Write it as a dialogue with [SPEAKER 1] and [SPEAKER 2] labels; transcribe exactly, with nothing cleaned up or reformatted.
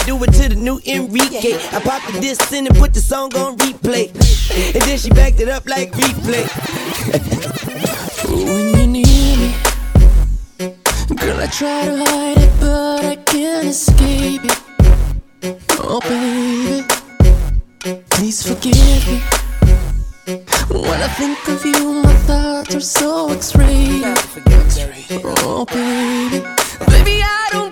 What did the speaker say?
[SPEAKER 1] do it to the new Enrique. I popped the disc in and put the song on replay. And then she backed it up like replay.
[SPEAKER 2] When you need me, girl, I try to hide it, but I can't escape it. Oh baby, please forgive me. When I think of you, my thoughts are so X-rated. Oh baby, baby, I don't